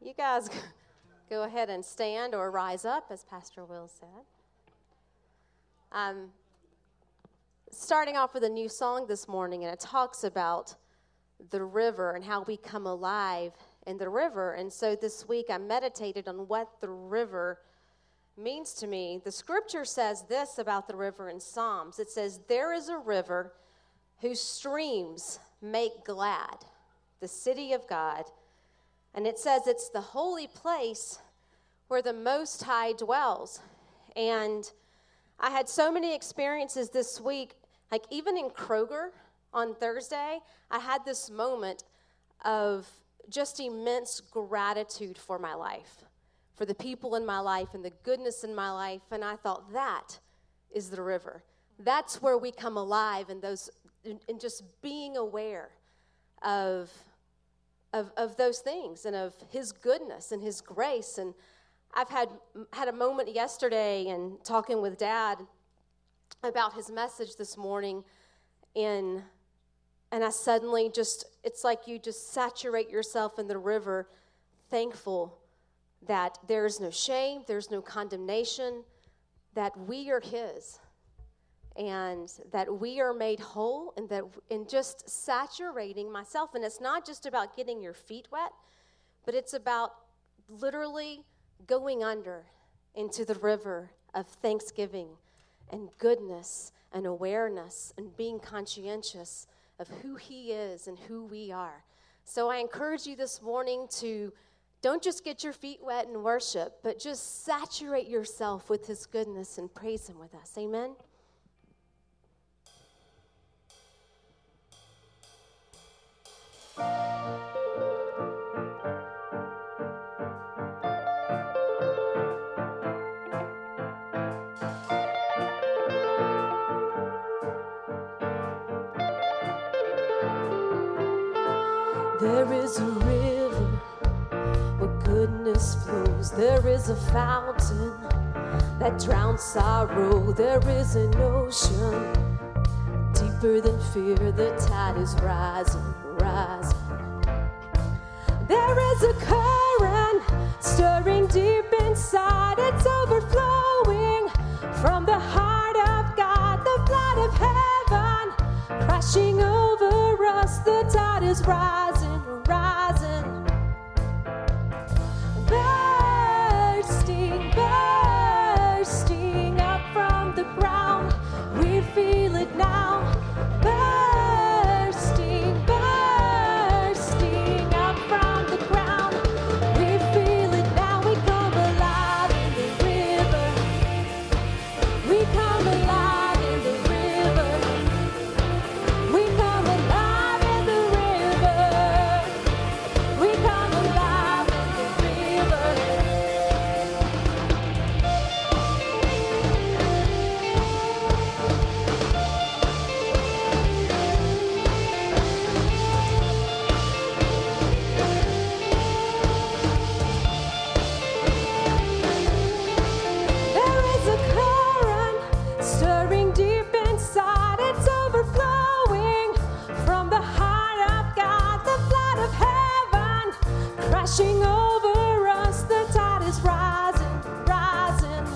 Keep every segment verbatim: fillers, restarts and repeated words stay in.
You guys go ahead and stand or rise up, as Pastor Will said. Um, starting off with a new song this morning, and it talks about the river and how we come alive in the river. And so this week I meditated on what the river means to me. The scripture says this about the river in Psalms. It says, "There is a river whose streams make glad the city of God." And it says it's the holy place where the Most High dwells. And I had so many experiences this week, like even in Kroger on Thursday, I had this moment of just immense gratitude for my life, for the people in my life and the goodness in my life. And I thought, that is the river. That's where we come alive, and those, and just being aware of Of, of those things and of his goodness and his grace. And I've had had a moment yesterday and talking with Dad about his message this morning, and and I suddenly just, it's like you just saturate yourself in the river, thankful that there's no shame, there's no condemnation, that we are his, and that we are made whole, and that in just saturating myself. And it's not just about getting your feet wet, but it's about literally going under into the river of thanksgiving and goodness and awareness and being conscientious of who he is and who we are. So I encourage you this morning to don't just get your feet wet in worship, but just saturate yourself with his goodness and praise him with us. Amen? There is a river where goodness flows. There is a fountain that drowns sorrow. There is an ocean deeper than fear. The tide is rising, rising. There is a current stirring deep inside. It's overflowing from the heart of God, the flood of heaven crashing over us. The tide is rising, rising, bursting, bursting up from the ground. We feel it now, bursting, bursting up from the ground. We feel it now. We come alive in the river. We come alive in the river. We come alive in the river. We come alive in the river. There is a current stirring deep inside. It's overflowing from the heart of God, the flood of heaven crashing over us. The tide is rising, rising,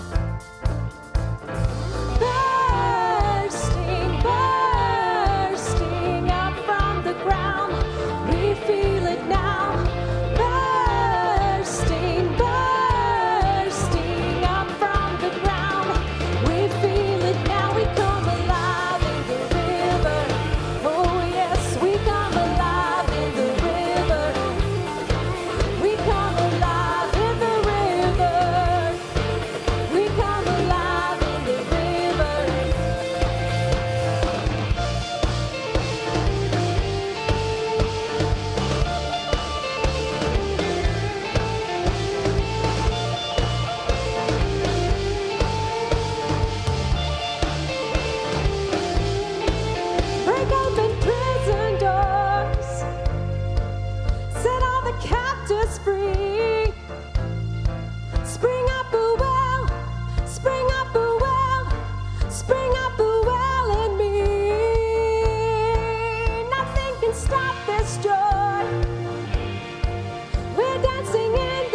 bursting, bursting up from the ground. We feel it now, bursting, bursting up from the ground. We feel it now. We come alive in the river. Oh yes, we come alive in the river. We come alive in the river. We come alive in the river. Break open prison doors, set all the captives free. Spring up a well, spring up a well, spring up a well in me. Nothing can stop this joy. We're dancing in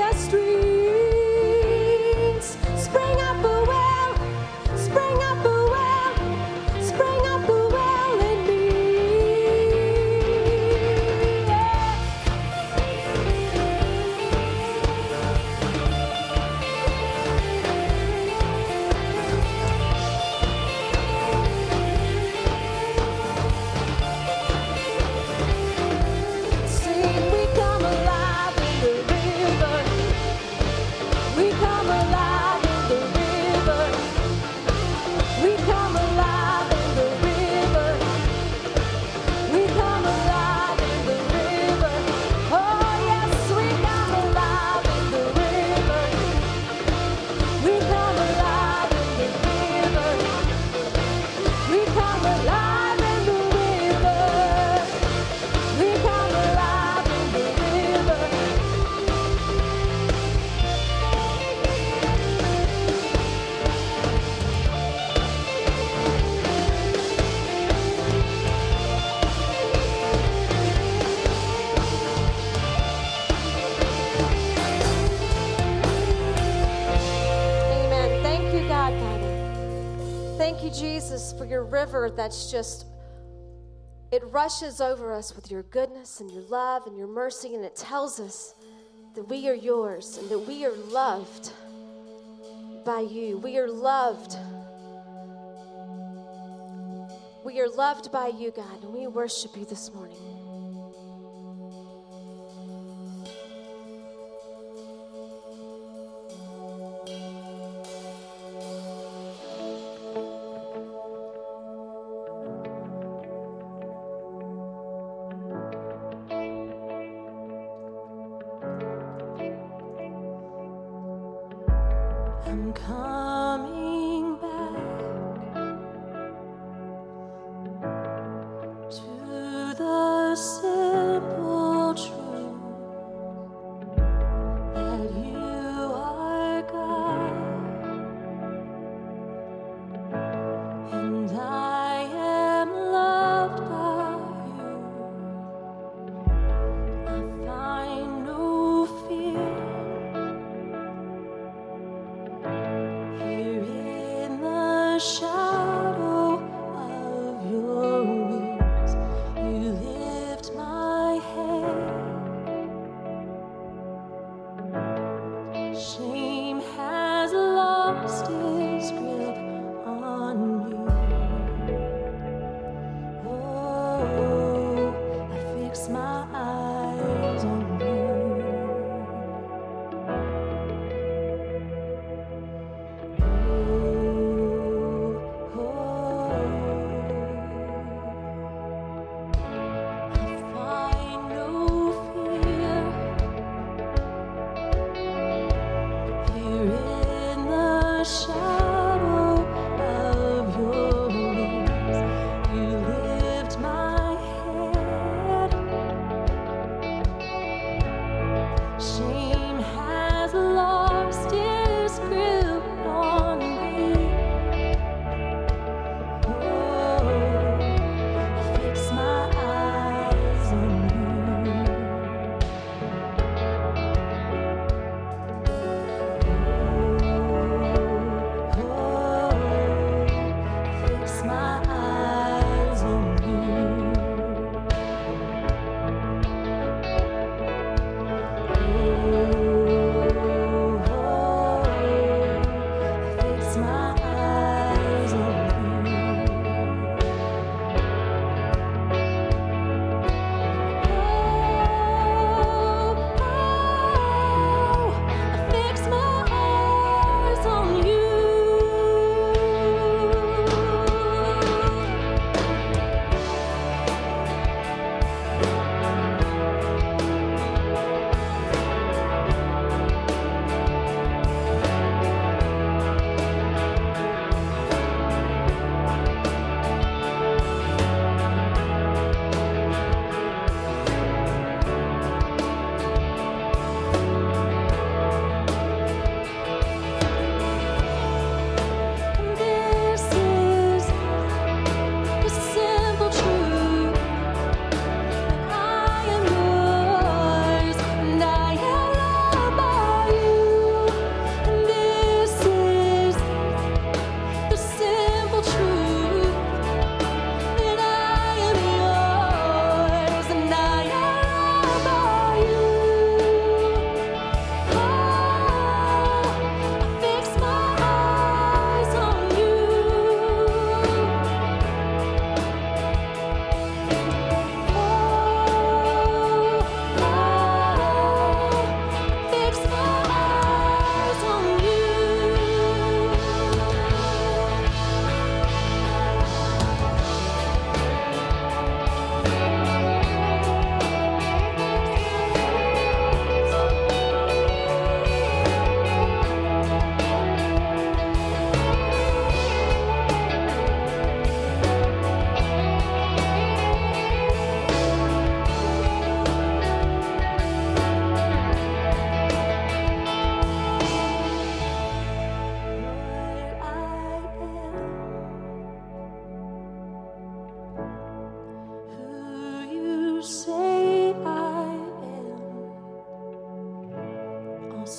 Jesus, for your river that's just, it rushes over us with your goodness and your love and your mercy, and it tells us that we are yours and that we are loved by you. We are loved. We are loved by you, God, and we worship you this morning. I'm coming back to the simple truth that you are God, and I am loved by you. I find no fear here in the shadow of your wings. You lift my head. Shame has lost its grip on me. Oh, I fix my eyes on you. Shame has lost its grip on me. Oh, I fix my eyes on you. Oh, I fix my eyes on you.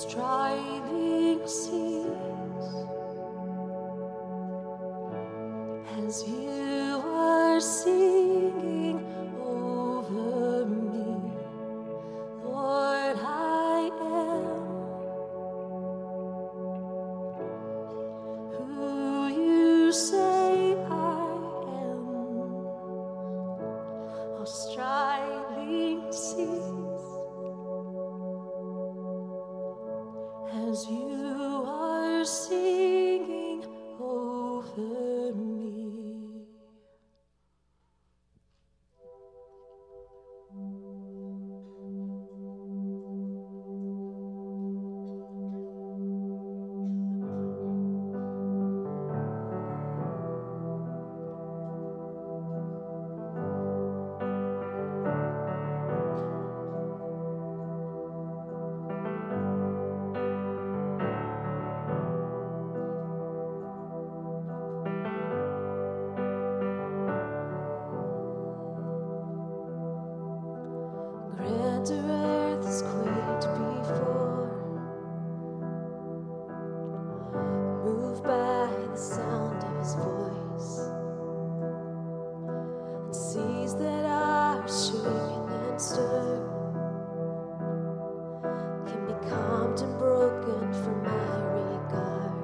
striving cease. 'cause you are singing over me. Grander earth has quaked before, moved by the sound of his voice, and seas that are shaken and stirred can be calmed and broken for my regard.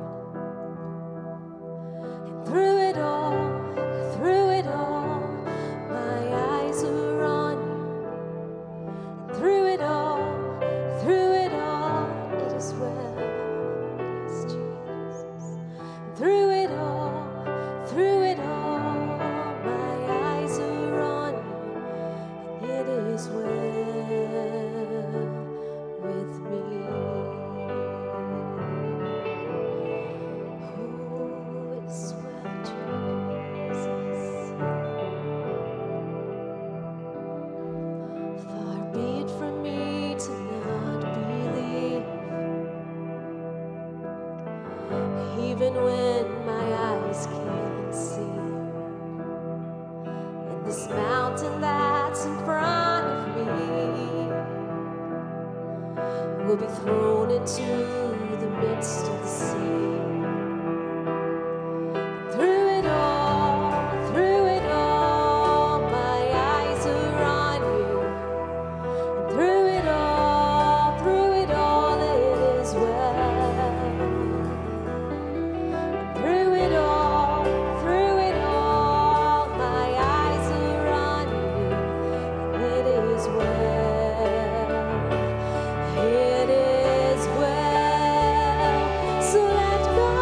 And through it all, through it all, my eyes are on you. Through it all, through it all, it is well. Yes, Jesus. Through it all, through it all, my eyes are on you, and it is well with me. Oh, it is well, Jesus. Far be it from me to not believe, even when my eyes can't see. And this mountain that's in front of me will be thrown into the midst of the sea. Through it all, through it all, my eyes are on you. Through it all, through it all, it is well. Through it all, through it all, my eyes are on you, and it is well. It is well. So let go.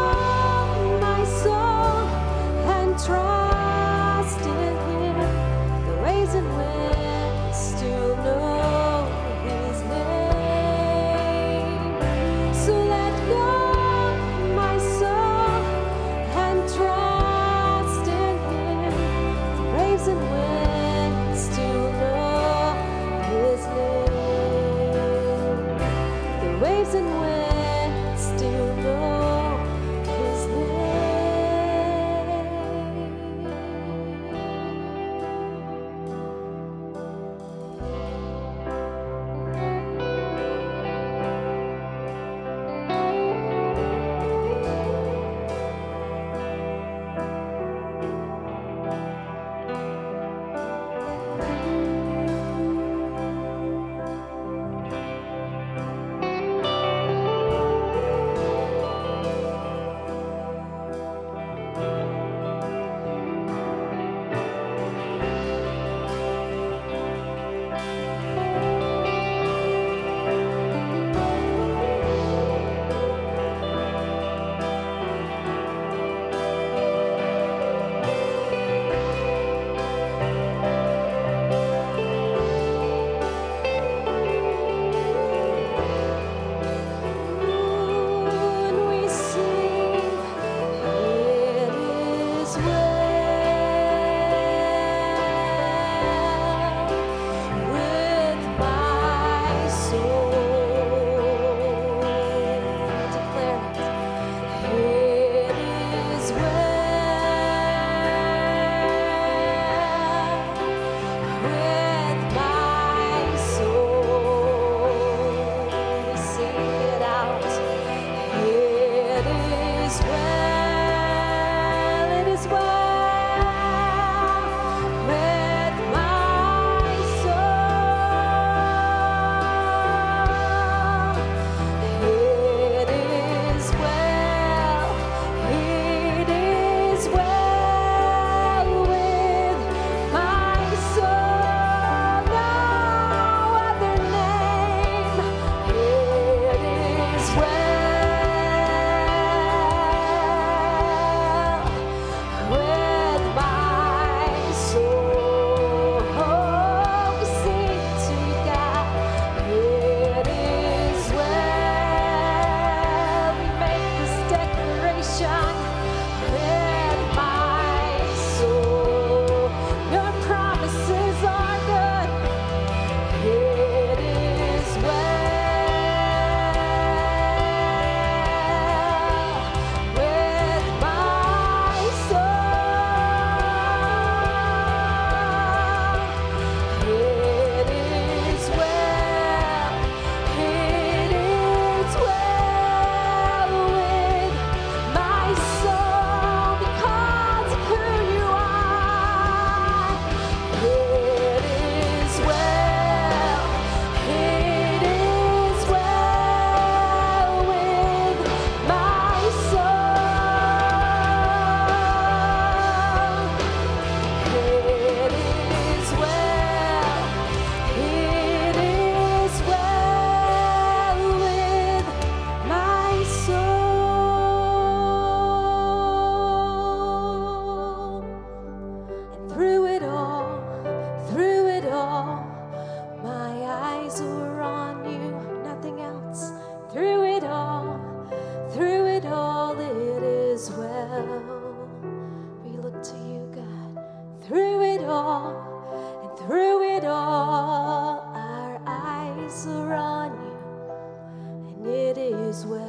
on you, and it is well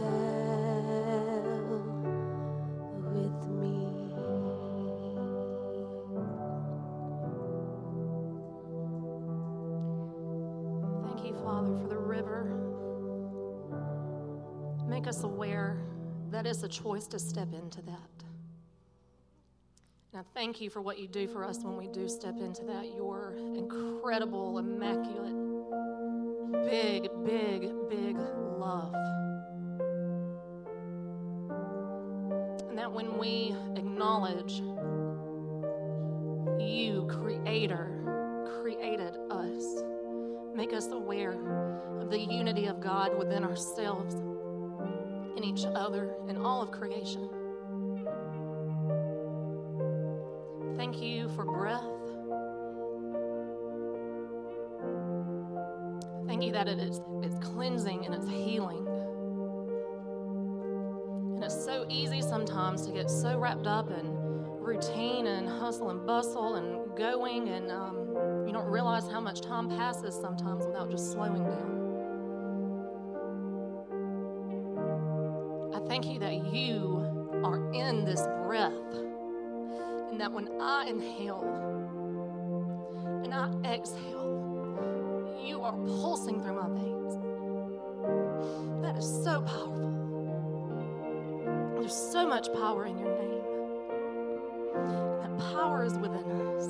with me. Thank you, Father, for the river. Make us aware that it's a choice to step into that. And I thank you for what you do for us when we do step into that. Your incredible, immaculate, big, big, big love. And that when we acknowledge you, Creator, created us, make us aware of the unity of God within ourselves, in each other, in all of creation. Thank you for breath. Thank you that it is it's cleansing and it's healing. And it's so easy sometimes to get so wrapped up in routine and hustle and bustle and going, and um, you don't realize how much time passes sometimes without just slowing down. I thank you that you are in this breath, and that when I inhale and I exhale, you are pulsing through my veins. That is so powerful. There's so much power in your name. That power is within us.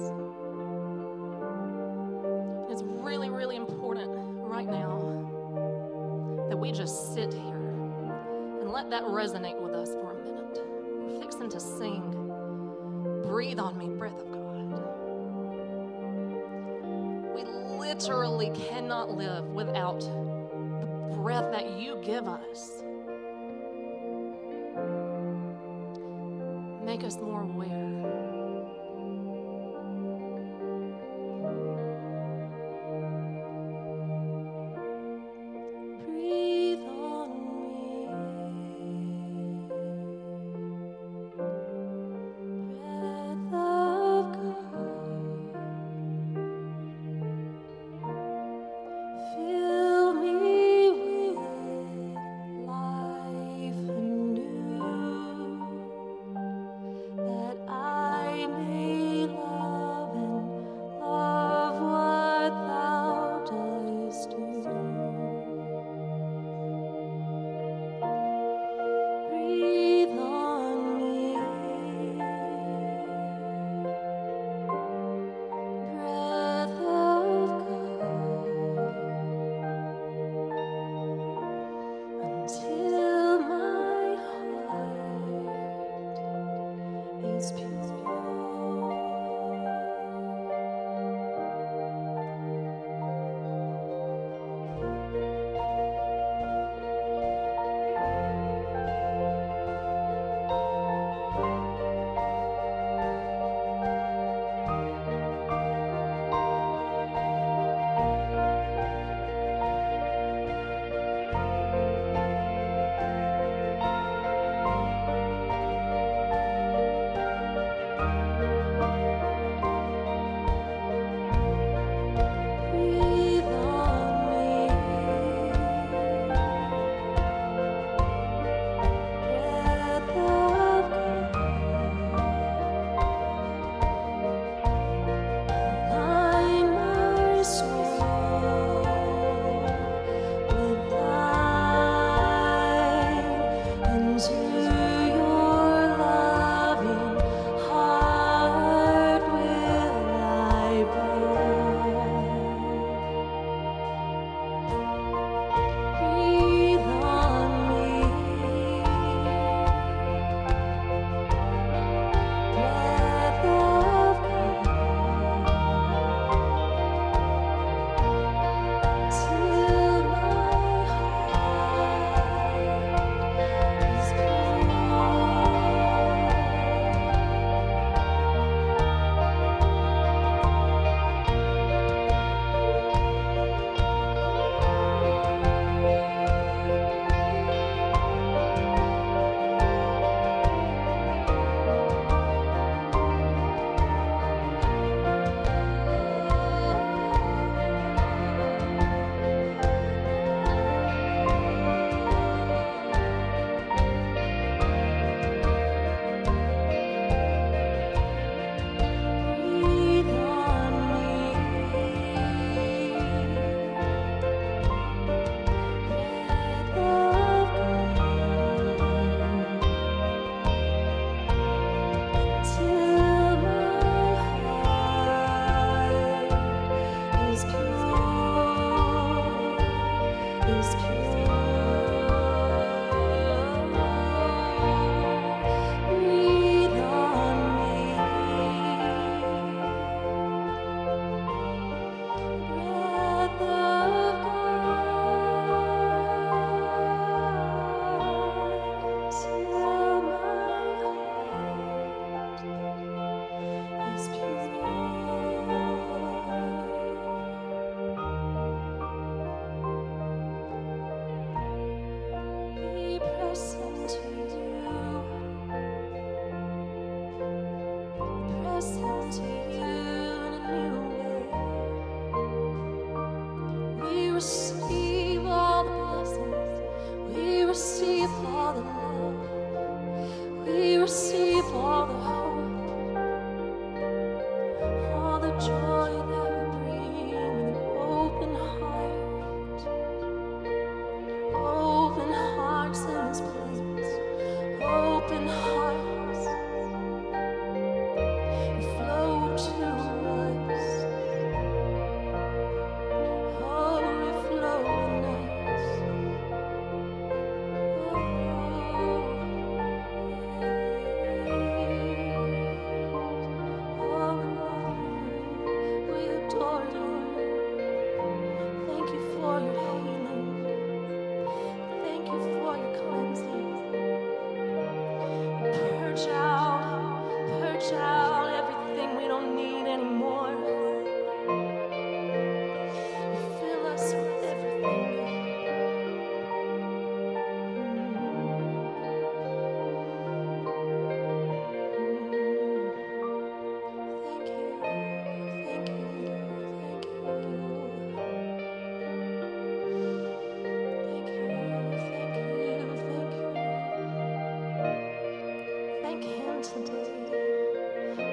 It's really, really important right now that we just sit here and let that resonate with us for a minute. We're fixing to sing. Breathe on me, breath of God. We literally cannot live without the breath that you give us. Make us more aware. Breathe on me, breath of God. Fill me with life anew, that I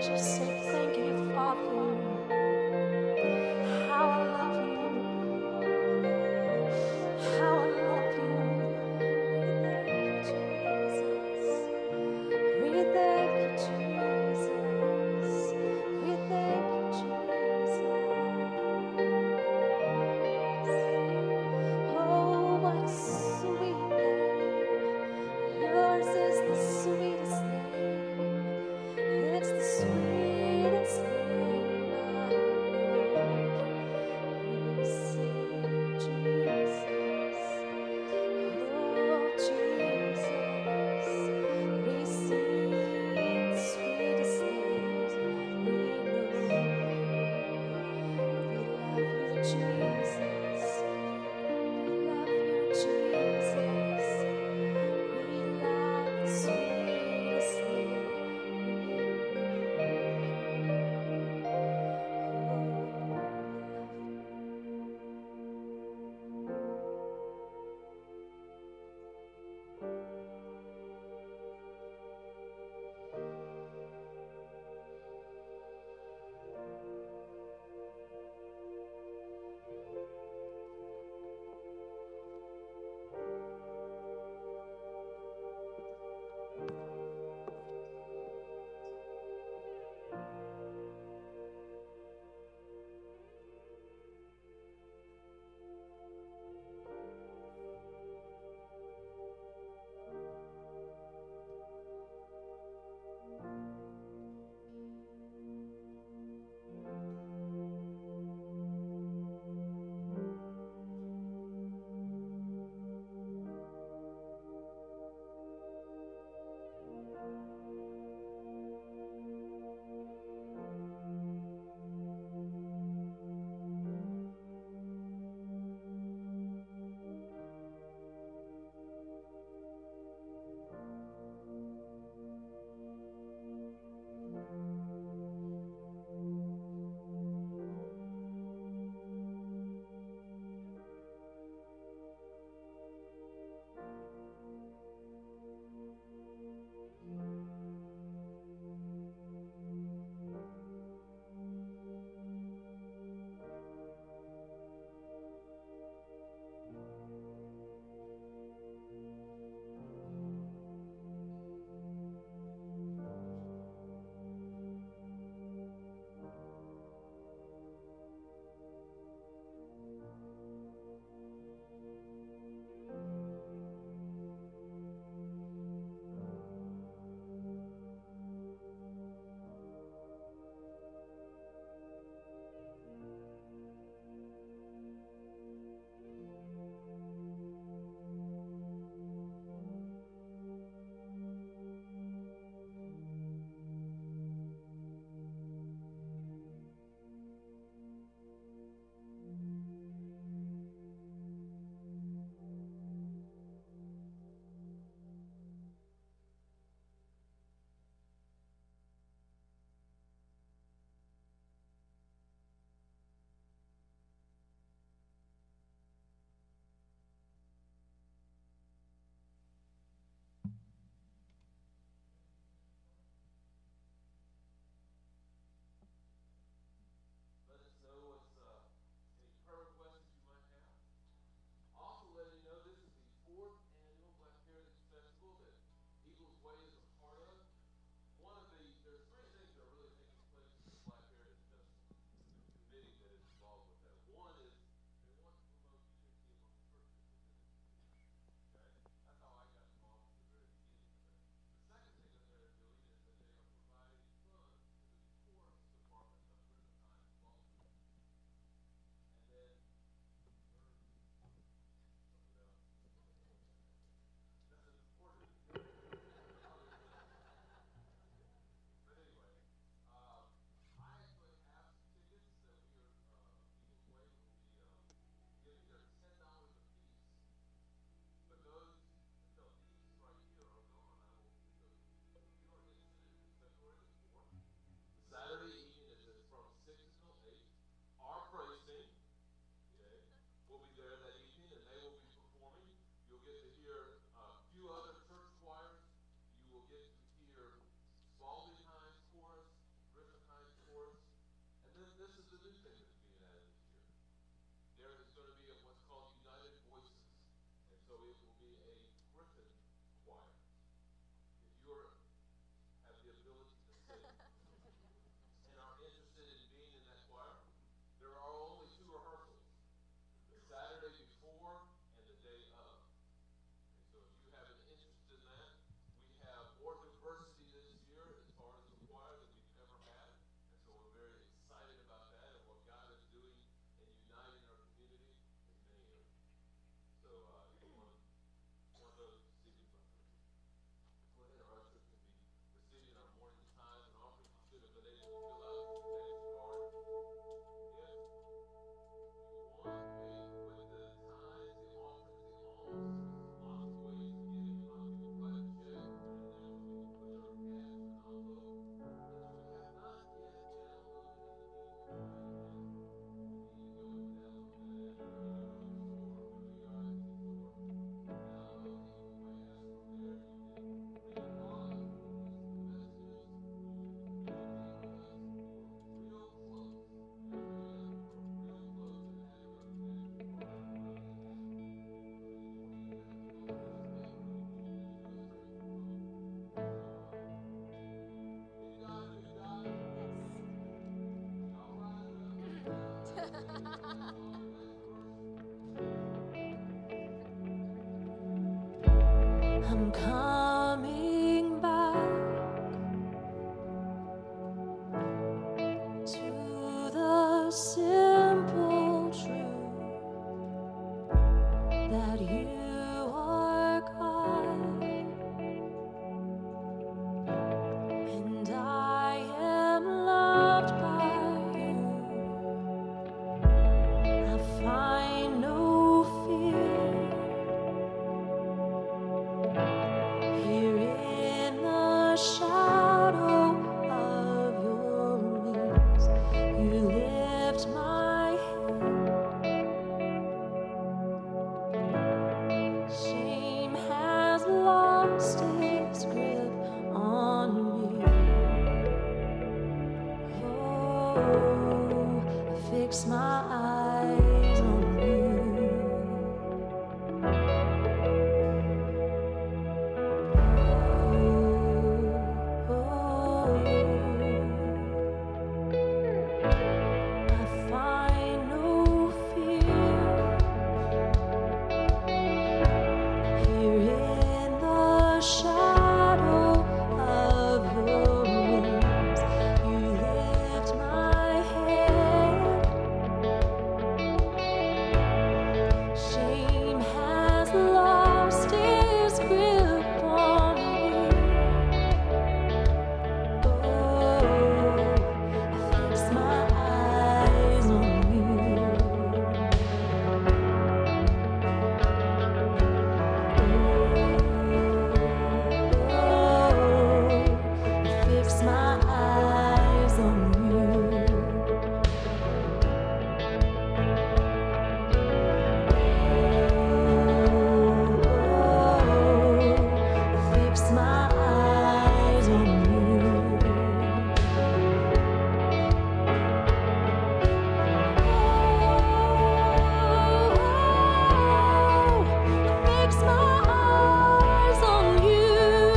just say thank you, Father. How I love you. How I love you. We thank you, Jesus. We thank you, Jesus. Oh, what a sweet name. Yours is the sweetest name. It's the sweetest. I'm coming back to the simple truth that you are God and I am loved by you. I find no fear here in the shadow of your wings. You lift my head. Shame has lost its grip on me. Oh, fix my eyes on you. I find no fear here in the shadow of your wings. You lift my head. Shame has lost its grip on me. Oh, I fix my eyes on you. Oh, I fix my eyes on you. Fix my eyes on you. Fix my eyes on you.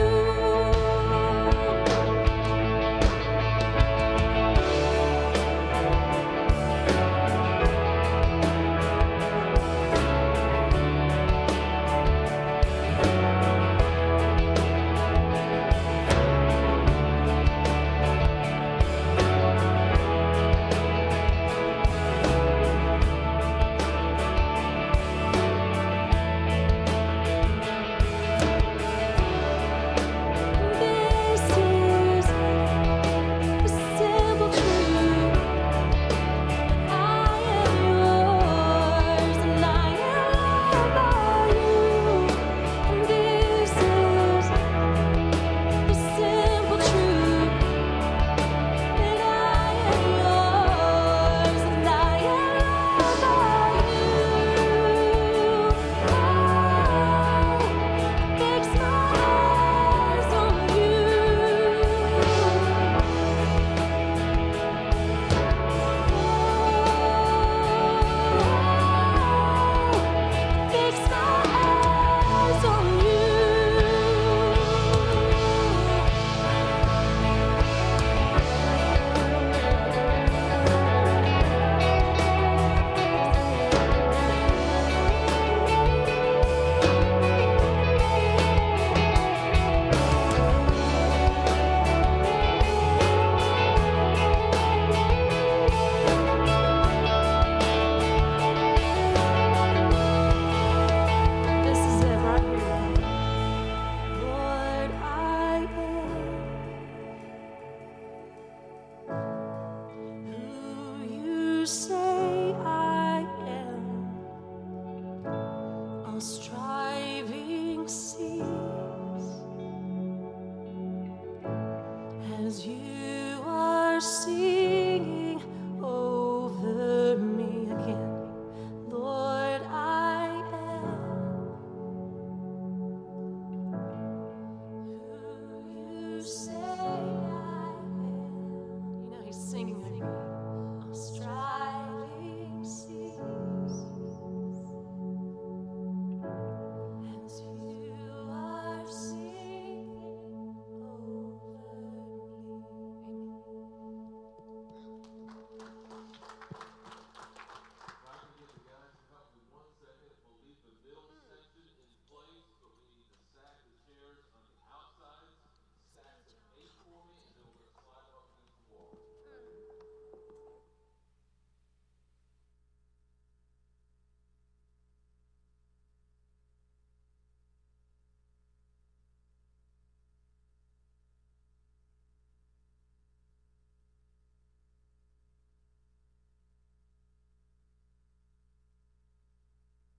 This is the simple truth. I am yours and I am loved by you. And this is the simple truth that I am yours and I am loved by you. Oh, fix my eyes on you. Fix my eyes on you. This is it right here. Lord, I am who you say I am. All striving cease as you are seen.